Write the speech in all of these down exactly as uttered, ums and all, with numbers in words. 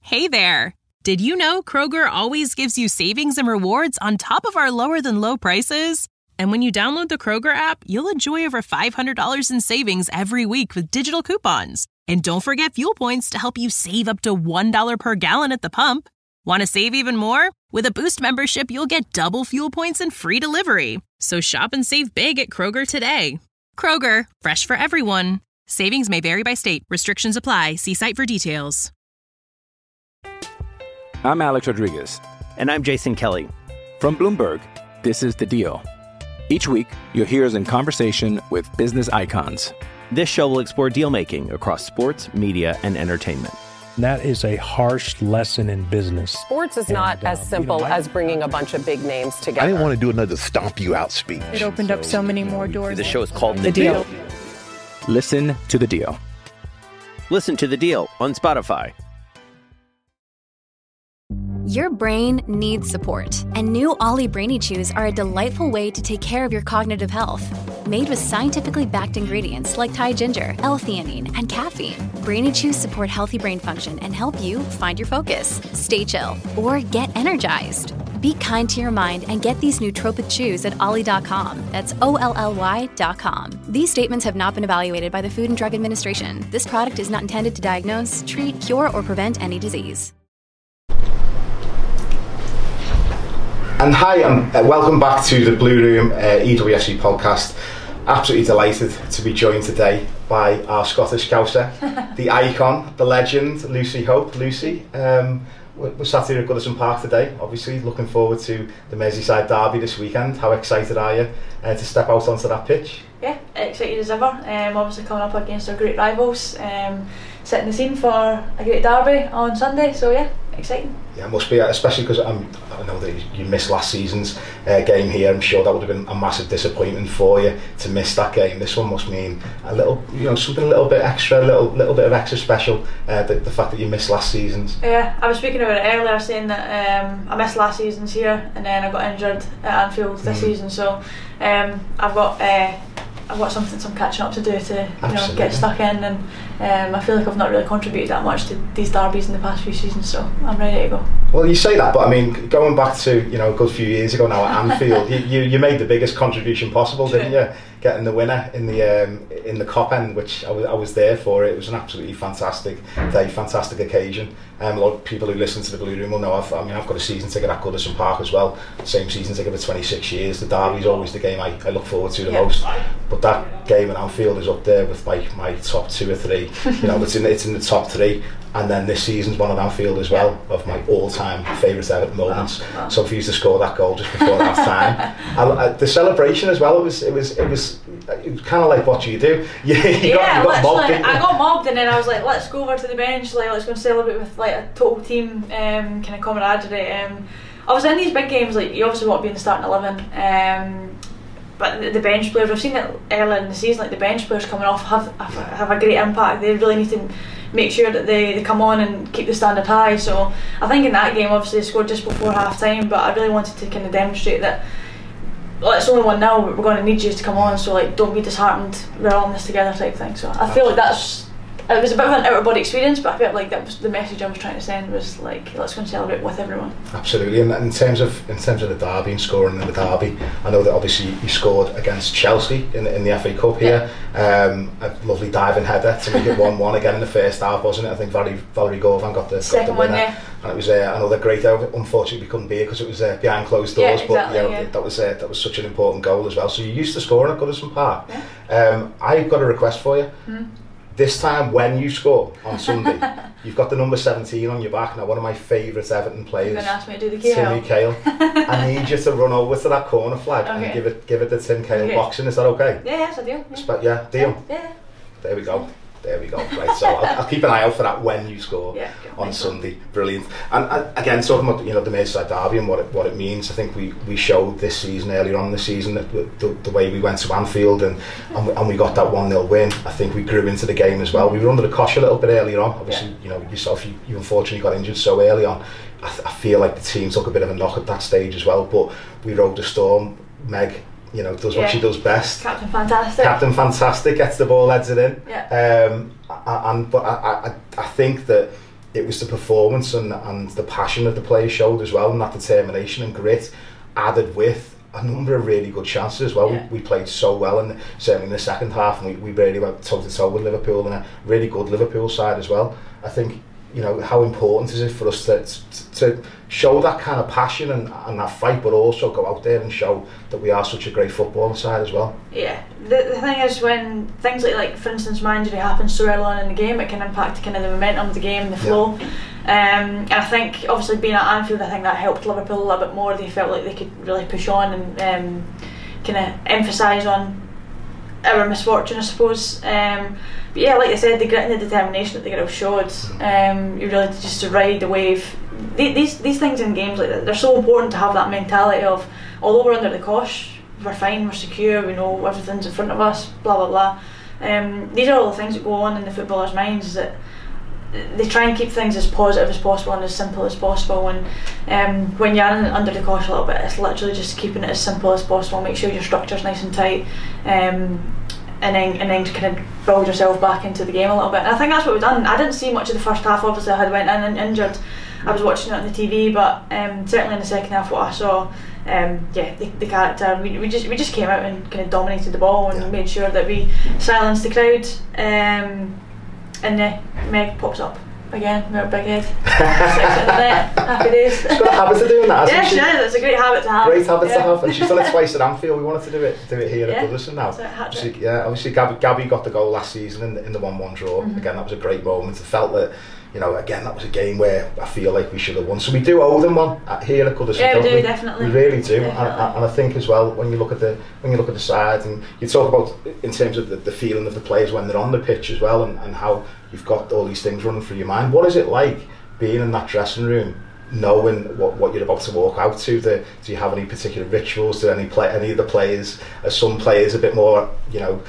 Hey there! Did you know Kroger always gives you savings and rewards on top of our lower-than-low prices? And when you download the Kroger app, you'll enjoy over five hundred dollars in savings every week with digital coupons. And don't forget fuel points to help you save up to one dollar per gallon at the pump. Want to save even more? With a Boost membership, you'll get double fuel points and free delivery. So shop and save big at Kroger today. Kroger, fresh for everyone. Savings may vary by state. Restrictions apply. See site for details. I'm Alex Rodriguez. And I'm Jason Kelly. From Bloomberg, this is The Deal. Each week, you'll hear us in conversation with business icons. This show will explore deal-making across sports, media, and entertainment. That is a harsh lesson in business. Sports is not and, as uh, simple you know, I, I, as bringing a bunch of big names together. I didn't want to do another stomp you out speech. It opened so, up so many more doors. The show is called The, the deal. deal. Listen to The Deal. Listen to The Deal on Spotify. Your brain needs support, and new Ollie Brainy Chews are a delightful way to take care of your cognitive health. Made with scientifically backed ingredients like Thai ginger, L-theanine, and caffeine, Brainy Chews support healthy brain function and help you find your focus, stay chill, or get energized. Be kind to your mind and get these nootropic chews at ollie dot com. That's O L L Y dot com. These statements have not been evaluated by the Food and Drug Administration. This product is not intended to diagnose, treat, cure, or prevent any disease. And hi, and uh, welcome back to the Blue Room uh, E W S C podcast. Absolutely delighted to be joined today by our Scottish Scouser, the icon, the legend, Lucy Hope. Lucy, um, we're, we're sat here at Goodison Park today, obviously looking forward to the Merseyside derby this weekend. How excited are you uh, to step out onto that pitch? Yeah, excited as ever. Um, obviously coming up against our great rivals, um, setting the scene for a great derby on Sunday, so yeah, exciting. Yeah, it must be, especially because um, I know that you missed last season's uh, game here. I'm sure that would have been a massive disappointment for you to miss that game. This one must mean a little, you know, something a little bit extra, a little, little bit of extra special. Uh, the, the fact that you missed last season's. Yeah, I was speaking about it earlier, saying that um, I missed last season's here, and then I got injured at Anfield this mm. season. So um, I've got. Uh, I've got something, some catching up to do to you know, get stuck in, and um, I feel like I've not really contributed that much to these derbies in the past few seasons, so I'm ready to go. Well, you say that, but I mean, going back to you know a good few years ago now at Anfield, you, you you made the biggest contribution possible, True. didn't you? Getting the winner in the um, in the Cop End, which I was I was there for. It was an absolutely fantastic day, fantastic occasion. Um, a lot of people who listen to the Blue Room will know I've, I mean I've got a season ticket at Goodison Park as well. Same season ticket for twenty-six years. The derby's always the game I, I look forward to the yeah. most. But that game at Anfield is up there with like my top two or three. You know, it's in it's in the top three. And then this season's one at Anfield as well, of my all-time favourite Everton moments. Wow, wow. So for you to score that goal just before half time, I, I, the celebration as well. It was, it was, it was, it was kind of like what you do. You, you yeah, got, you got mobbed. I got mobbed, and then I was like, let's go over to the bench. Like, let's go and celebrate with like a total team um, kind of camaraderie. Um, I was in these big games. Like, you obviously want to be in the starting eleven. Um, But the, the bench players, we've seen it earlier in the season, like the bench players coming off have, have, have a great impact. They really need to make sure that they, they come on and keep the standard high. So I think in that game, obviously they scored just before half time, but I really wanted to kind of demonstrate that, well, it's only one nil, we're going to need you to come on, so like don't be disheartened, we're all in this together type thing. So I feel like that's, it was a bit of an out of body experience, but I felt like that was the message I was trying to send, was like, let's go and celebrate with everyone. Absolutely. And in terms of in terms of the derby and scoring in the derby, I know that obviously you scored against Chelsea in, in the F A Cup here. Yeah. Um, a lovely diving header to make it one one again in the first half, wasn't it? I think Valerie, Valerie Govan got the, got the winner. One, yeah. And it was uh, another great out. Unfortunately, we couldn't be it because it was uh, behind closed doors. Yeah, exactly, but you know, yeah. that was uh, that was such an important goal as well. So you used to scoring at Goodison Park. Yeah. Um, I've got a request for you. Mm. This time when you score on Sunday, you've got the number seventeen on your back. Now, one of my favourite Everton players, You're gonna ask me to do the Timmy Cahill. I need you to run over to that corner flag okay. and give it give it the Tim Cahill okay. boxing. Is that okay? Yeah, yes, I do. Yeah, Spe- yeah deal? Yeah. yeah. There we go. There we go. Right, so I'll, I'll keep an eye out for that when you score yeah, on Sunday. Brilliant. And, and again, talking about you know the Merseyside derby and what it, what it means, I think we, we showed this season, earlier on in the season, that the, the way we went to Anfield and and we, and we got that one nil win. I think we grew into the game as well. We were under the cosh a little bit earlier on. Obviously, yeah. you know yourself, you, you unfortunately got injured so early on. I, th- I feel like the team took a bit of a knock at that stage as well. But we rode the storm. Meg, you know, does what yeah. she does best. Captain Fantastic. Captain Fantastic gets the ball, heads it in. Yeah. Um, and but I, I, I think that it was the performance and, and the passion that the players showed as well, and that determination and grit added with a number of really good chances as well. Yeah. We, we played so well, and certainly in the second half, and we, we really went toe to toe with Liverpool, and a really good Liverpool side as well. I think, you know, how important is it for us to, to, to show that kind of passion and, and that fight, but also go out there and show that we are such a great footballing side as well. Yeah, the, the thing is, when things like, like for instance, my injury happens so early on in the game, it can impact kind of the momentum of the game, the flow. Yeah. Um, and I think, obviously, being at Anfield, I think that helped Liverpool a little bit more. They felt like they could really push on and um, kind of emphasise on our misfortune, I suppose. Um, but yeah, like I said, the grit and the determination that the girls showed, um, you really just to ride the wave. These these things in games like that, they're so important to have that mentality of, although we're under the cosh, we're fine, we're secure, we know everything's in front of us, blah blah blah. Um, these are all the things that go on in the footballers' minds, is that they try and keep things as positive as possible and as simple as possible. And um, when you're in, under the cosh a little bit, it's literally just keeping it as simple as possible. Make sure your structure's nice and tight, um, and then and then kind of build yourself back into the game a little bit. And I think that's what we've done. I didn't see much of the first half. Obviously, I had went in and injured. I was watching it on the T V, but um, certainly in the second half, what I saw, um, yeah, the, the character. We, we just we just came out and kind of dominated the ball and yeah. made sure that we silenced the crowd. Um, And uh, Meg pops up again with her big head. Six in the net. Happy days. She's got a habit of doing that, hasn't yeah, she? Yeah, she is. It's a great habit to have. Great habit yeah. to have, and she's done it twice at Anfield. We wanted to do it, do it here yeah. at Goodison now. Obviously, yeah, obviously Gabby, Gabby got the goal last season in the, in the one one draw. Mm-hmm. Again, that was a great moment. I felt that, you know, again, that was a game where I feel like we should have won. So we do owe them one at, here at Goodison. Yeah, we do, we? definitely. We really do, and, and I think as well, when you look at the when you look at the side, and you talk about in terms of the, the feeling of the players when they're on the pitch as well, and, and how you've got all these things running through your mind. What is it like being in that dressing room, knowing what, what you're about to walk out to? The, do you have any particular rituals? Do any play any of the players? Are some players a bit more, you know,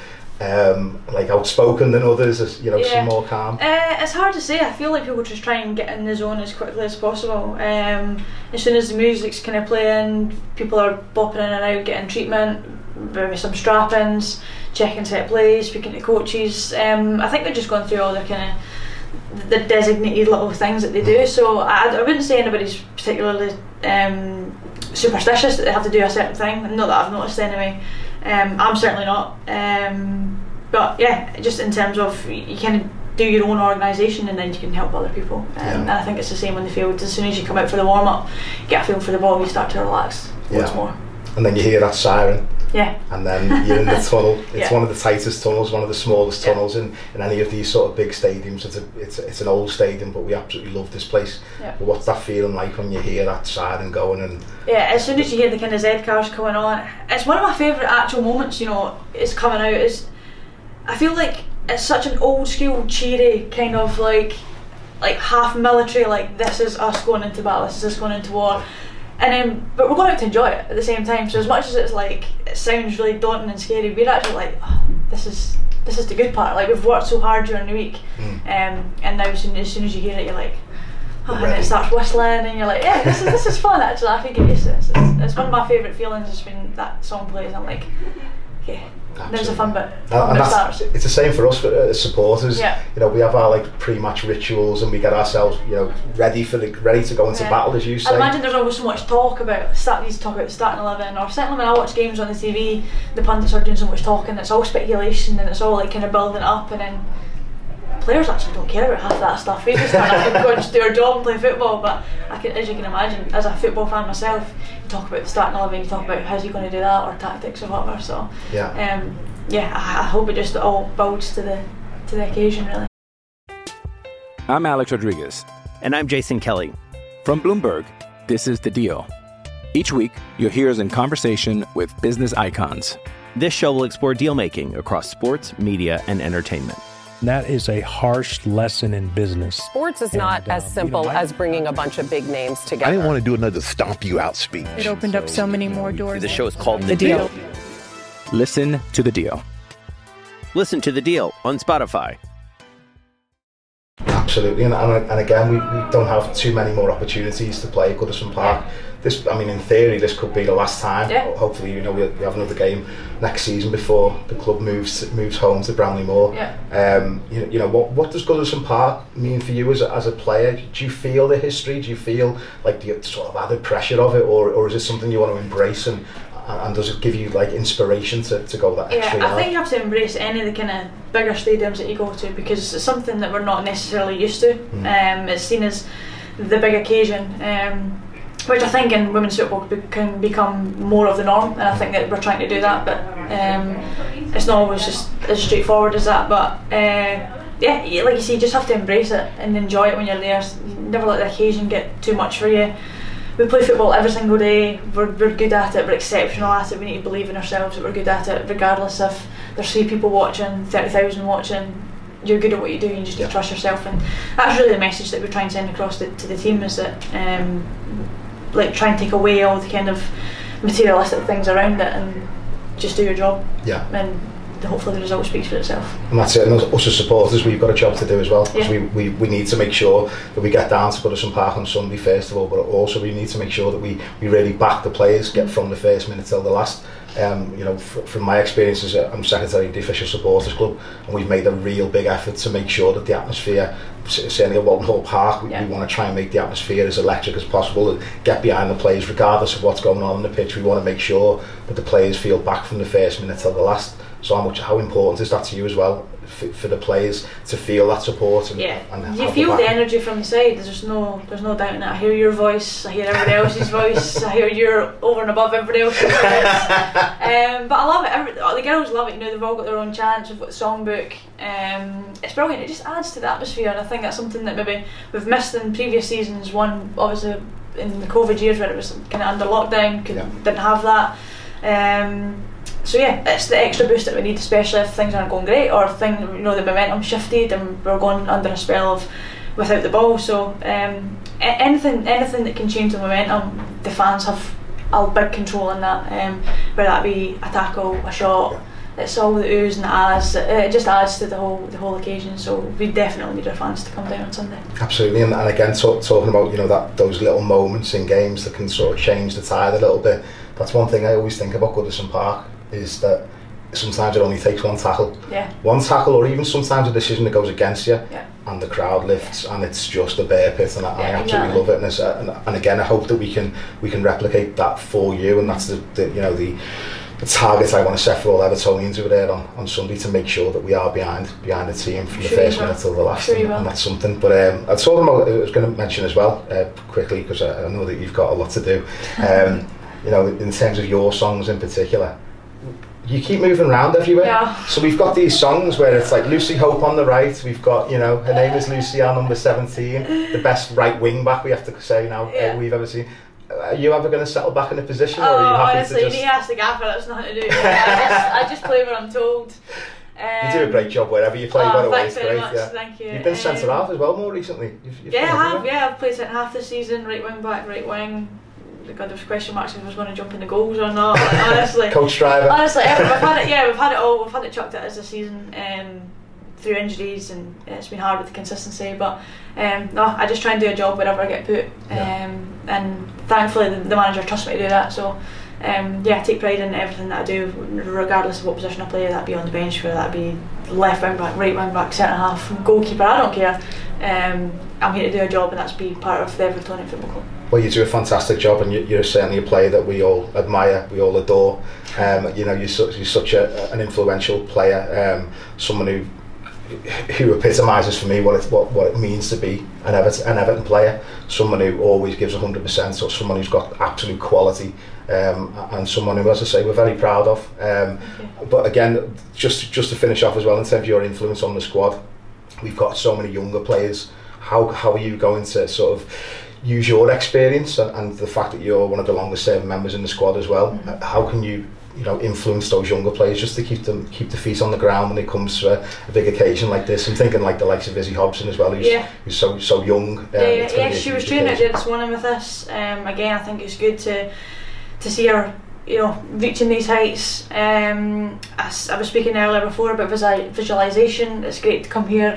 um, like outspoken than others? As, you know, yeah. some more calm. Uh, it's hard to say. I feel like people just try and get in the zone as quickly as possible. Um, as soon as the music's kind of playing, people are bopping in and out, getting treatment, maybe some strap-ins, checking set plays, speaking to coaches. Um, I think they're just going through all their kind of the designated little things that they do. So I, I wouldn't say anybody's particularly um, superstitious that they have to do a certain thing. Not that I've noticed anyway. Um, I'm certainly not. Um, but yeah, just in terms of you kind of do your own organisation and then you can help other people. Um, yeah. And I think it's the same on the field. As soon as you come out for the warm up, get a feel for the ball, you start to relax yeah. once more. And then you hear that siren. Yeah. And then you're in the tunnel. It's yeah. one of the tightest tunnels, one of the smallest yeah. tunnels in, in any of these sort of big stadiums. It's a, it's a, it's an old stadium, but we absolutely love this place. Yeah. But what's that feeling like when you hear that siren going? And yeah, as soon as you hear the kind of Z cars coming on, it's one of my favourite actual moments. You know, it's coming out. Is I feel like it's such an old school, cheery kind of like, like half military. Like this is us going into battle. This is us going into war. And then, but we're going out to enjoy it at the same time. So as much as it's like it sounds really daunting and scary, we're actually like, oh, this is this is the good part. Like we've worked so hard during the week, mm. um, and now as soon, as soon as you hear it, you're like, oh, and it starts whistling, and you're like, yeah, this is this is fun. Actually, I can get used to this. It's, it's one of my favourite feelings. Is when that song plays, I'm like, okay. There's a fun bit. Fun and bit that's, starts. It's the same for us uh, as supporters. Yeah. You know, we have our like pre-match rituals, and we get ourselves, you know, ready for the ready to go into yeah. battle, as you say. I imagine there's always so much talk about start these talk about the starting eleven, or certainly when I watch games on the T V, the pundits are doing so much talking. It's all speculation, and it's all like kind of building it up, and then players actually don't care about half of that stuff. We just turn up and go and just do our job and play football. But I can, as you can imagine, as a football fan myself, you talk about the starting eleven, you talk about how's he going to do that, or tactics or whatever. So yeah. Um, Yeah, I hope it just all builds to the to the occasion, really. I'm Alex Rodriguez. And I'm Jason Kelly. From Bloomberg, this is The Deal. Each week, you'll hear us in conversation with business icons. This show will explore deal-making across sports, media, and entertainment. That is a harsh lesson in business. Sports is and, not uh, as simple you know, I, as bringing a bunch of big names together. I didn't want to do another stomp you out speech. It opened up so many more doors. The show is called The, The deal. deal. Listen to The Deal. Listen to The Deal on Spotify. Absolutely, and, and, and again, we, we don't have too many more opportunities to play at Goodison Park. Yeah. This, I mean, in theory, this could be the last time. Yeah. Hopefully, you know, we, we have another game next season before the club moves moves home to Bramley Moor. Yeah. Um, you, you know, what what does Goodison Park mean for you as a, as a player? Do you feel the history? Do you feel like the sort of added pressure of it, or or is it something you want to embrace, and and does it give you like inspiration to, to go that extra Yeah, yard? I think you have to embrace any of the kind of bigger stadiums that you go to, because it's something that we're not necessarily used to. Mm. Um, it's seen as the big occasion. Um, which I think in women's football can become more of the norm, and I think that we're trying to do that, but um, it's not always just as straightforward as that. But uh, yeah, like you say, you just have to embrace it and enjoy it when you're there. Never let the occasion get too much for you. We play football every single day. We're, we're good at it, we're exceptional at it. We need to believe in ourselves that we're good at it, regardless if there's three people watching, thirty thousand watching. You're good at what you do, you just need to trust yourself, and that's really the message that we're trying to send across to, to the team, is that um, like try and take away all the kind of materialistic things around it and just do your job. Yeah. And hopefully the result speaks for itself. And that's it. And us as supporters, we've got a job to do as well, because yeah. we, we, we need to make sure that we get down to Goodison Park on Sunday first of all, but also we need to make sure that we, we really back the players, get from the first minute till the last. Um, you know, f- from my experience as a, I'm secretary of the official supporters club, and we've made a real big effort to make sure that the atmosphere, certainly at Walton Hall Park, we, yeah. we want to try and make the atmosphere as electric as possible and get behind the players regardless of what's going on on the pitch. We want to make sure that the players feel back from the first minute till the last. So how much, how important is that to you as well, for, for the players to feel that support? And, yeah, and you feel the energy from the side. There's no, there's no doubt in it. I hear your voice, I hear everybody else's voice, I hear you're over and above everybody else's voice. Um, but I love it. Every, the girls love it. You know, they've all got their own chants. We've got the songbook. Um, it's brilliant. It just adds to the atmosphere, and I think that's something that maybe we've missed in previous seasons. One, obviously, in the COVID years where it was kind of under lockdown, could, yeah. didn't have that. Um, So yeah, it's the extra boost that we need, especially if things aren't going great, or thing, you know, the momentum shifted and we're going under a spell of without the ball. So um, anything, anything that can change the momentum, the fans have a big control in that. Um, whether that be a tackle, a shot, yeah. it's all the oohs and the ahs. It just adds to the whole the whole occasion. So we definitely need our fans to come down on Sunday. Absolutely, and, and again, talk, talking about you know that those little moments in games that can sort of change the tide a little bit. That's one thing I always think about Goodison Park, is that sometimes it only takes one tackle, yeah. one tackle, or even sometimes a decision that goes against you, yeah. and the crowd lifts, yeah. and it's just a bear pit, and I, yeah, I absolutely exactly. love it. And, it's, and, and again, I hope that we can we can replicate that for you, and that's the, the you know the, the target I want to set for all Evertonians over there on, on Sunday, to make sure that we are behind behind the team from sure the first minute till the last, sure and, and that's something. But um, I was talking about, I was going to mention as well uh, quickly, because I, I know that you've got a lot to do. Um, you know, in terms of your songs in particular, you keep moving around everywhere. Yeah. So we've got these songs where it's like Lucy Hope on the right, we've got, you know, her name is Lucy, our number seventeen, the best right wing back, we have to say now, yeah. uh, we've ever seen. Are you ever going to settle back in a position, oh, or are you happy honestly, to just... you need to ask the gaffer, that's nothing to do with it. I just, I just play what I'm told. Um, you do a great job wherever you play, oh, by the way, it's great. Much, yeah. Thank you. You've been um, centre half as well more recently. You've, you've yeah, I have, yeah, I've played centre half this season, right wing back, right wing. God, there's question marks if I was going to jump in the goals or not. Like, honestly, coach driver. Honestly, we've had it. Yeah, we've had it all. We've had it chucked at us this season um, through injuries, and it's been hard with the consistency. But um, no, I just try and do a job wherever I get put, yeah. um, and thankfully the, the manager trusts me to do that. So um, yeah, I take pride in everything that I do, regardless of what position I play. That be on the bench, whether that be left wing back, right wing back, centre half, goalkeeper. I don't care. Um, I'm here to do a job, and that's be part of the Evertonian Football Club. Well, you do a fantastic job, and you're certainly a player that we all admire, we all adore. Um, you know, you're, su- you're such a, an influential player, um, someone who who epitomises for me what it what, what it means to be an Everton, an Everton player. Someone who always gives one hundred percent, or someone who's got absolute quality, um, and someone who, as I say, we're very proud of. Um, but again, just just to finish off as well, in terms of your influence on the squad, we've got so many younger players. How how are you going to sort of use your experience and, and the fact that you're one of the longest serving members in the squad as well? Mm-hmm. How can you, you know, influence those younger players just to keep them keep the feet on the ground when it comes to a, a big occasion like this? I'm thinking like the likes of Izzy Hobson as well, who's, yeah. who's so so young. Um, yeah, yeah, yeah she was training at Jadis Swanham with us. Um, again, I think it's good to to see her, you know, reaching these heights. Um, I, I was speaking earlier before about visual, visualisation. It's great to come here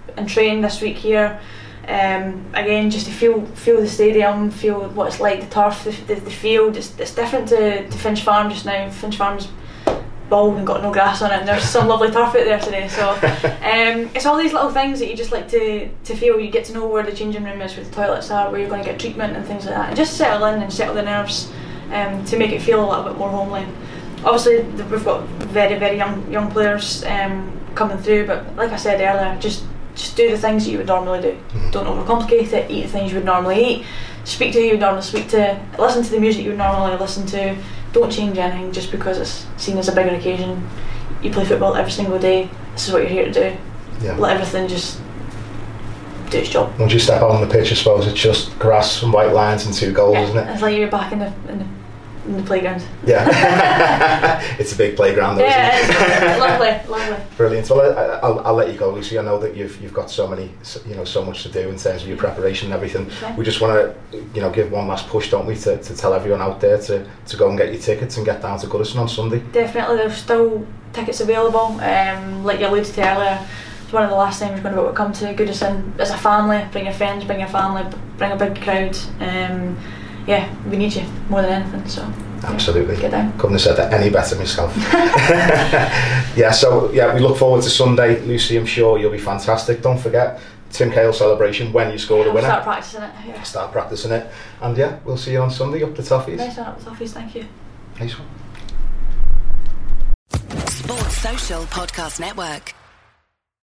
and train this week here. Um, again, just to feel feel the stadium, feel what it's like, the turf, the, the, the field. It's, it's different to, to Finch Farm just now. Finch Farm's bald and got no grass on it, and there's some lovely turf out there today. So um, it's all these little things that you just like to, to feel. You get to know where the changing room is, where the toilets are, where you're going to get treatment and things like that, and just settle in and settle the nerves um, to make it feel a little bit more homely. Obviously, we've got very very young young players um, coming through, but like I said earlier, just just do the things that you would normally do. Mm-hmm. Don't overcomplicate it. Eat the things you would normally eat. Speak to who you would normally speak to. Listen to the music you would normally listen to. Don't change anything just because it's seen as a bigger occasion. You play football every single day. This is what you're here to do. Yeah. Let everything just do its job. Once you step out on the pitch, I suppose it's just grass and white lines and two goals, yeah, isn't it? It's like you're back in the in the, in the playground. Yeah, it's a big playground, though, yeah, isn't it? lovely, lovely. Brilliant. Well, I, I'll, I'll let you go, Lucy. I know that you've you've got so many, you know, so much to do in terms of your preparation and everything. Okay. We just want to, you know, give one last push, don't we, to, to tell everyone out there to, to go and get your tickets and get down to Goodison on Sunday. Definitely, there's still tickets available. Um, like you alluded to earlier, it's one of the last times we're going to be able to come to Goodison as a family. Bring your friends, bring your family, bring a big crowd. Um, yeah, we need you more than anything. So. Absolutely. Get down. Couldn't have said that any better myself. Yeah, so yeah, we look forward to Sunday, Lucy. I'm sure you'll be fantastic. Don't forget Tim Cahill celebration when you score yeah, the winner. Start practicing it. Yeah. Start practicing it, and yeah, we'll see you on Sunday up the Toffees. Nice one up the Toffees. Thank you. Nice one. Sports Social Podcast Network.